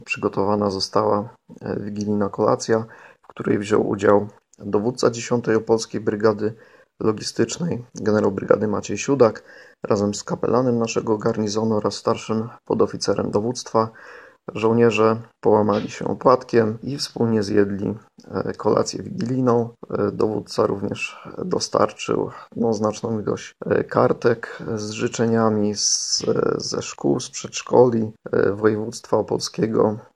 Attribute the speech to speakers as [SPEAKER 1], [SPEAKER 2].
[SPEAKER 1] Przygotowana została wigilijna kolacja, w której wziął udział dowódca 10. Opolskiej Brygady Logistycznej, generał brygady Maciej Siudak, razem z kapelanem naszego garnizonu oraz starszym podoficerem dowództwa. Żołnierze połamali się opłatkiem i wspólnie zjedli kolację wigilijną. Dowódca również dostarczył znaczną ilość kartek z życzeniami ze szkół, z przedszkoli województwa opolskiego.